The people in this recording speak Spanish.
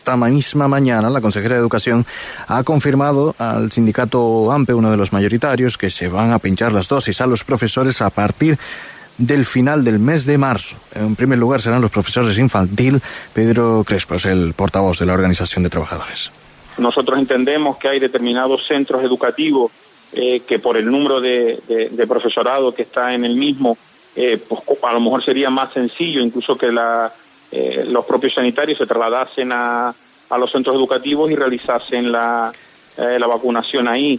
Esta misma mañana, la consejera de Educación ha confirmado al sindicato AMPE, uno de los mayoritarios, que se van a pinchar las dosis a los profesores a partir del final del mes de marzo. En primer lugar serán los profesores infantil. Pedro Crespo es el portavoz de la Organización de Trabajadores. Nosotros entendemos que hay determinados centros educativos que por el número de profesorado que está en el mismo, pues a lo mejor sería más sencillo incluso que los propios sanitarios se trasladasen a los centros educativos y realizasen la vacunación ahí.